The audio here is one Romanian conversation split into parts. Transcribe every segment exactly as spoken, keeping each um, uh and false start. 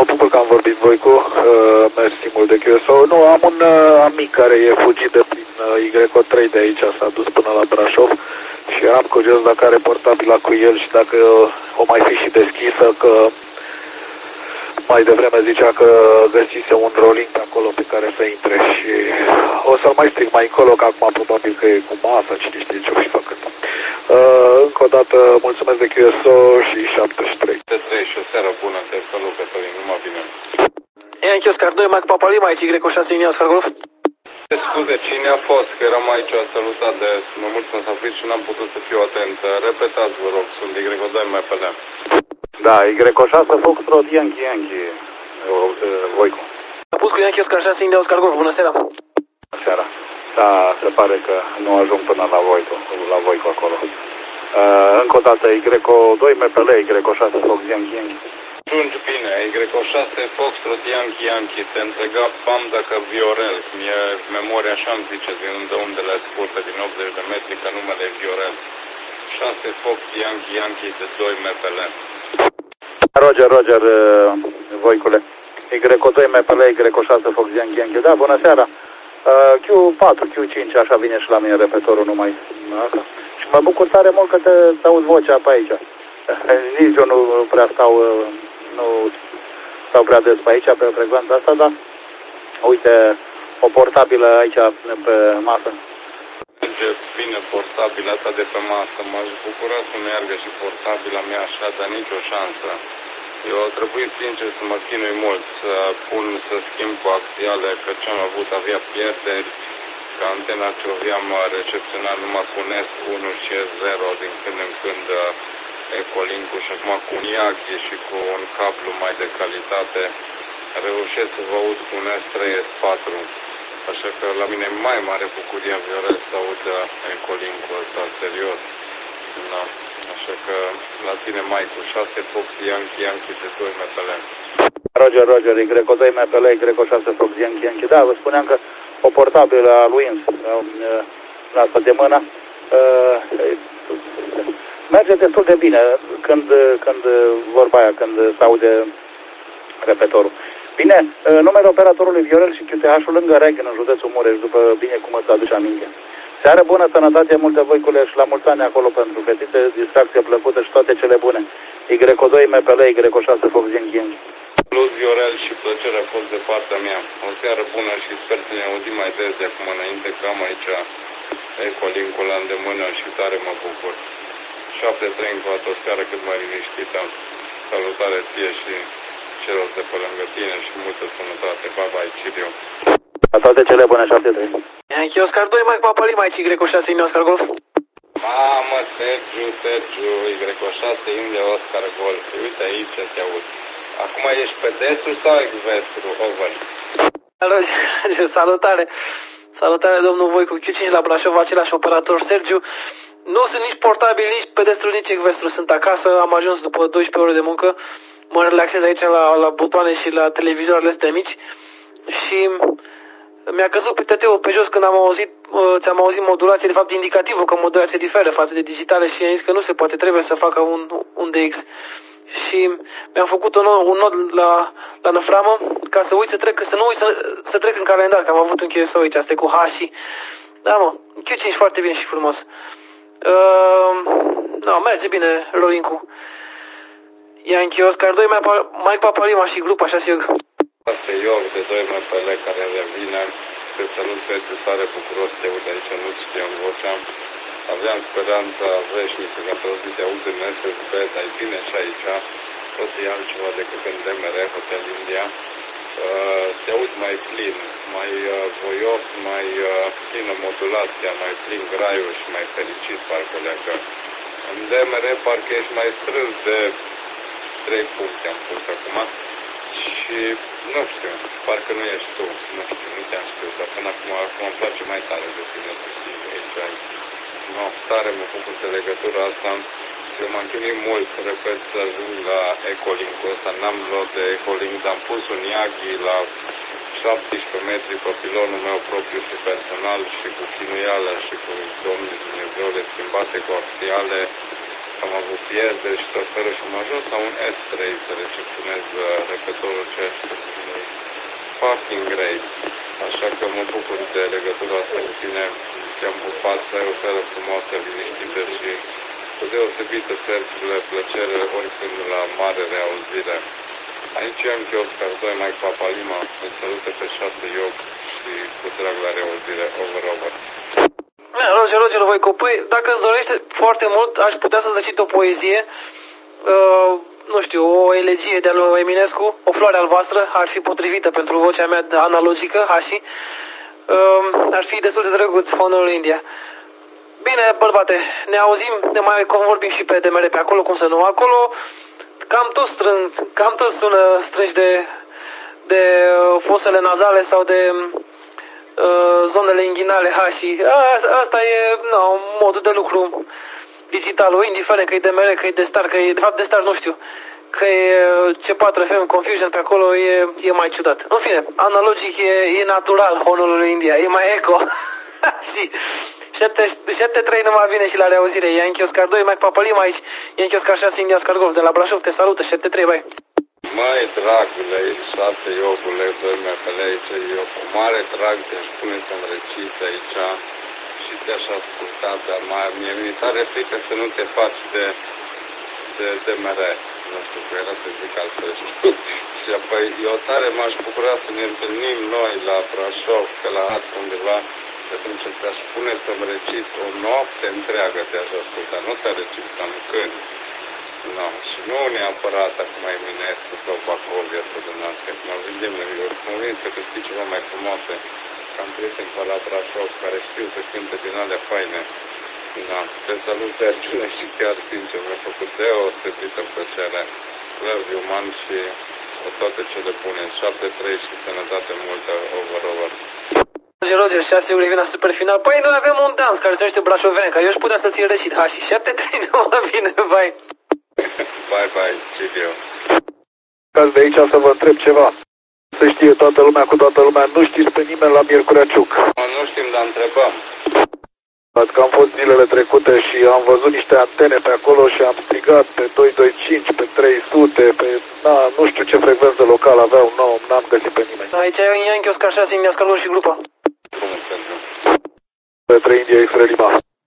Mă bucur că am vorbit, Voicu. Uh, mersi mult de Q S O. Nu, am un uh, amic care e fugit de prin uh, Y O trei de aici, s-a dus până la Brașov și eram curios dacă are portabila cu el și dacă uh, o mai fi și deschisă, că mai devreme zicea că găsise un rolling pe acolo pe care să intre și o să-l mai stric mai încolo, că acum probabil că e cu masă, cine știe ce o fi făcând. Uh, încă o dată mulțumesc de Q S O și șaptezeci și trei. trei și o seară bună, te salut pe Tălin, numai bine. Yankee Oscar doi, Mike Papa Lima, aici Y șase, linia Oscar Golf. Scuze, cine a fost? Că eram aici salutat de mai mult să aflit și n-am putut să fiu atent. Repetați, vă rog, sunt Y doi M P L. Da, Y șase Foxtrot Yankee Yankee, Voicu. A pus cu Yankee Oscar șase, India Oscar Golf, bună seara. Bună seara. Da, se pare că nu ajung până la Voicu, la Voicu acolo. Uh, încă o dată, Y doi M P L, Y șase Fox Yankee Yankee. Sunt bine, Y șase Foxtrot Yankee Yankee, te întrega Pam dacă Viorel, mie memoria așa-mi zice, din unde undele scurte, din optzeci de metri, că numele e Viorel. șase Fox Yankee Yankee de doi M P L. Roger, Roger, uh, Voicule. Y doi M P L, Y șase Fox Yankee Yankee. Da, bună seara. Uh, Q patru, Q cinci, așa vine și la mine repetorul numai. Așa. Și mă bucur tare mult că te, te aud vocea pe aici. Nici eu nu prea stau, nu stau prea des pe aici, pe frecvența asta, dar uite, o portabilă aici pe masă. Merge bine portabila asta de pe masă, m-aș bucura să meargă și portabila mea așa, dar nicio șansă. Eu a trebuit sincer să mă chinui mult, să pun, să schimb cu axiale, că ce-am avut avea pierderi, că antena ce aveam recepționat numai cu N E S unu și S zero din când în când Ecolink-ul și acum cu un Yagi și cu un cablu mai de calitate reușesc să vă aud cu un S trei S patru. Așa că la mine e mai mare bucuria, Viorel, să aud Ecolink-ul ăsta, serios. Da. Așa că la tine mai cu șase Fox Yankee Yankee de doi M P L. Roger, Roger, Y doi M P L, Y șase Fox Yankee Yankee. Da, vă spuneam că o portabilă a lui Ins, la asta de mână, merge destul de bine când, când vorba aia, când se aude repetorul. Bine, numele operatorului Viorel și Q T H-ul lângă Reghin, în județul Mureș, după bine cum îți aduce aminte. Seară bună, sănătate, multe Voicule și la mulți ani acolo pentru fetițe, distracție plăcută și toate cele bune. Y doi M P L, Y șase Fox Yankee Yankee. Plus Viorel și plăcere a fost de partea mea. O seară bună și sper să ne auzim mai des de acum înainte, că am aici Ecolink-ul la îndemână și tare mă bucur. șapte trei încă o seară cât mai liniștită. Salutare ție și celor de pe lângă tine și multă sănătate. Bye bye, Ciriu. Toate cele bune, șapte trei. Yankee Oscar doi, Mike Papa Lima, aici Y șase, India Oscar Golf. Mamă, Sergiu, Sergiu, Y șase, India Oscar Golf. Uite aici te aud. Acum ești pedestru sau exvestru? Over. Alo, salutare. Salutare, domnul Voicu, Q cinci la Brașov, același operator, Sergiu. Nu sunt nici portabil, nici pedestru, nici exvestru. Sunt acasă, am ajuns după doisprezece ore de muncă. Mă relaxez aici la, la butoane și la televizoarele astea mici. Și mi-a căzut pe T T-ul pe jos când am auzit, ți-am auzit modulație, de fapt indicativul că modulație diferă față de digitale și am zis că nu se poate, trebuie să facă un, un D X. Și mi-am făcut un, un nod la, la năframă ca să uit să trec, să nu uit să, să trec în calendar, că am avut un Q S O aici, asta e cu H și... Da, mă, Q cinci foarte bine și frumos. Uh, no, merge bine rolling-ul. Yankee Oscar doi, Mike Papa Lima și grupa, așa sigur. Asta e York de doi M P L care revine. Te salut, Sergiu, tare bucuros să te aud aici, nu-ți știam vocea. Aveam speranța veșnică că într-o zi te aud în S S B, dar e bine și aici. Tot e altceva decât în D M R, Hotel India. Uh, te aud mai plin, mai uh, voios, mai uh, plină modulația, mai plin graiul și mai fericit parcă leacă. În D M R parcă ești mai strâns de trei puncte am pus acum. Și nu știu, parcă nu ești tu, nu știu, nu te-am spus, dar până acum, acum îmi place mai tare de tine să fii aici. No, tare mă bucur de legătura asta. Eu m-am chinuit mult, repet, să ajung la Ecolink-ul ăsta. N-am luat de Ecolink, dar am pus un Yagi la șaptesprezece metri pe pilonul meu propriu și personal și cu chinuială și cu Domnul Dumnezeu le schimbate cu axiale. că am avut pierderi și tot felul și am ajuns la un S trei să recepționez repetorul, ceea ce e fucking great. Așa că mă bucur de legătura asta cu tine, te-am pupat, să ai o seară frumoasă, liniștită și cu deosebită serțule plăcere oricând la mare reauzire. Aici am Oscar doi, Mike Papalima, îți salute pe șase Iog și cu drag la reauzire, over, over. Roger, Roger Voicu, păi, dacă îți dorește foarte mult, aș putea să recit o poezie, uh, nu știu, o elegie de-a lui Eminescu, O floare albastră, ar fi potrivită pentru vocea mea analogică, Hashi, uh, ar fi destul de drăguț, Honorul India. Bine, bărbate, ne auzim, ne mai convorbim și pe D M R pe acolo, cum să nu, acolo cam tot strâng, cam tot sună strângi de, de uh, fosele nazale sau de uh, zonele inghinale, Hashi. Asta e, no, modul de lucru digital, indiferent că e D M R, că e de Star, că e, de fapt de Star nu știu, că e C patru F M Confusion pe acolo, e, e mai ciudat. În fine, analogic e, e natural, Honolulu India, e mai eco. Și șapte trei nu mai vine și la reauzire. Yankee Oscar doi, Mike Papalima aici. Yankee Oscar șase, India Oscar Golf de la Brașov. Te salută, șapte trei, bai. Măi, dragule, șase Iogule, doi mepele aici, eu cu mare drag te-aș pune să-mi recit aici și te-aș asculta, dar mai, mie mi tare frică să nu te faci de, de, de mere. Nu știu, că era să zic altfel. Și apoi eu tare m-aș bucura să ne întâlnim noi la Brașov, pe la Hat undeva. Atunci te-aș spune să-mi recit o noapte întreagă, te-aș asculta, nu te-aș recit cam când. No. Și nu neapărat acum Eminescu sau Bacovia sau de noastră, mă vedem, eu sunt convins că știi ceva mai frumoase, că am prieten pe la Brașov care știu să cânte din alea faine. No. Te salut de acele și chiar sincer, mi-a făcut deosebită plăcere. Love you, man, și toate cele bune. șapte trei și sănătate multă, over, over. Roger, Roger, șase uri vine la super final. Păi noi avem un dans care se numește Brașoveanca. Eu aș putea să ți-l recit. Ha, și șapte trei nu mă vine, bai. Bye, bye, Cidio. Cați de aici să vă întreb ceva. Să știe toată lumea cu toată lumea. Nu știți pe nimeni la Miercurea Ciuc. Nu știm, dar întrebăm. Că am fost zilele trecute și am văzut niște antene pe acolo și am strigat pe doi doi cinci, pe trei sute, pe... Na, nu știu ce frecvență locală aveau, nu, n-am găsit pe nimeni. Aici e Yankee Oscar șase, India Oscar și grupa. Pe trei India X-Ray Lima.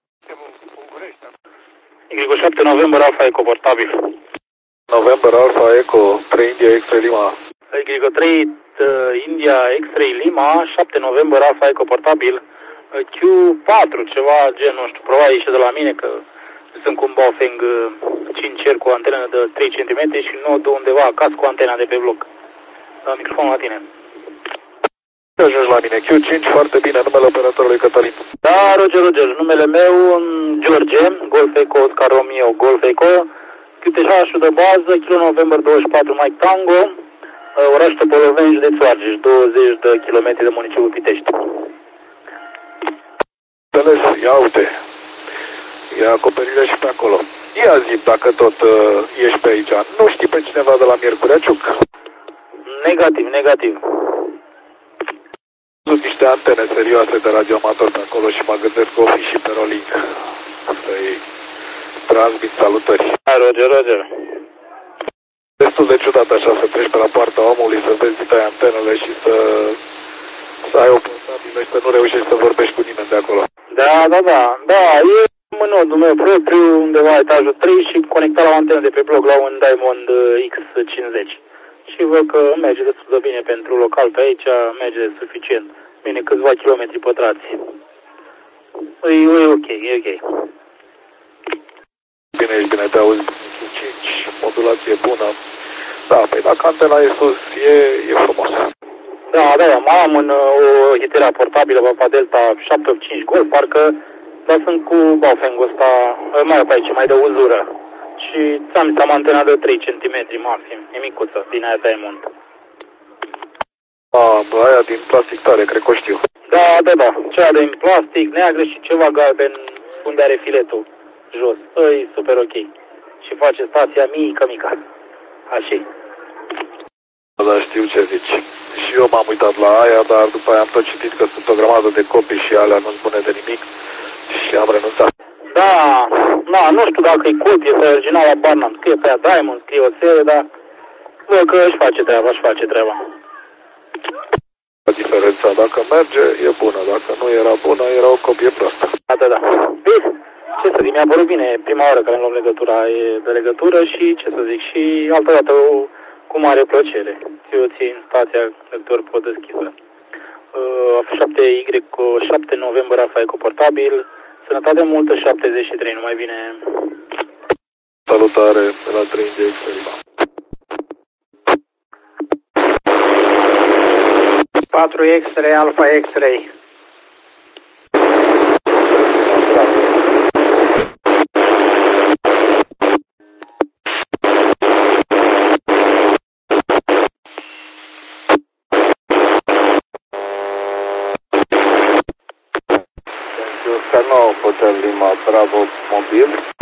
Y șapte November Alpha Eco portabil. November Alpha Eco, trei India X-Ray Lima. Y trei India X-Ray Lima, șapte November Alpha Eco portabil. Q patru, ceva gen, nu știu, probabil ieșe de la mine că sunt cu un Baofeng cinci R cu antenă de trei centimetri și nodul undeva acasă cu antena de pe bloc. La microfonul la tine. Ajungi la mine, Q cinci, foarte bine, numele operatorului Cătălin. Da, Roger, Roger, numele meu, George, Golf Eco, Oscar Romeo, Golf Eco, Q T H de bază, Kilo November douăzeci și patru, Mike Tango, oraș Topăloveni, județul Argeș, douăzeci de kilometri de municipiul Pitești. Înțeles, ia uite, e acoperire și pe acolo. Ia zi, dacă tot uh, ești pe aici, nu știi pe cineva de la Miercurea Ciuc? Negativ, negativ. Sunt niște antene serioase de radioamator pe acolo și mă gândesc că o fi și pe Rolink să-i transmit salutări. Hai, Roger, Roger. Destul de ciudat așa să treci pe la poarta omului, să vezi dita antenele și să, să ai o portabilă și să nu reușești să vorbești cu nimeni de acolo. Da, da, da, da, e în nodul meu propriu, undeva etajul trei și conectat la o antenă de pe bloc la un Diamond X cincizeci. Și văd că merge destul de bine pentru local pe aici, merge suficient. Bine, câțiva kilometri pătrați. E, e ok, e ok. Bine, ești bine, te auzi cinci, modulație bună. Da, păi dacă antena e sus, e, e frumos. Da, da, mai am în o hiterea portabilă, Papa Delta șapte opt cinci Golf, parcă, dar sunt cu Baofeng-ul ăsta, mai pe aici, mai de uzură. Și ți-am am antena de trei centimetri maxim, e micuță, din aia Diamond. A, bă, aia din plastic tare, cred că o știu. Da, da, da, cea din plastic, neagră și ceva galben unde are filetul jos. E super ok. Și face stația mică, mică. Așa. Da, știu ce zici. Și eu m-am uitat la aia, dar după aia am tot citit că sunt o grămadă de copii și alea nu spune de nimic și am renunțat. Da, na, nu știu dacă e copie sau original, la bar n-am. Scrie pe ea Diamond, scrie o serie, dar văd că își face treaba, își face treaba. Diferența, dacă merge, e bună. Dacă nu era bună, era o copie proastă. Da, da, da. Bine, ce să zic, mi-a părut bine prima oară care am luat legătura e de legătură și, ce să zic, și altă dată cu mare plăcere. Eu țin stația lector pot deschisă. Uh, șapte Y, șapte noiembrie, Rafa Ecoportabil, sănătate multă, șaptezeci și trei, numai bine. Salutare de la trei D X L. patru X-ray, Alpha X-ray. Oscar nouă, Hotel Lima, Bravo, mobil.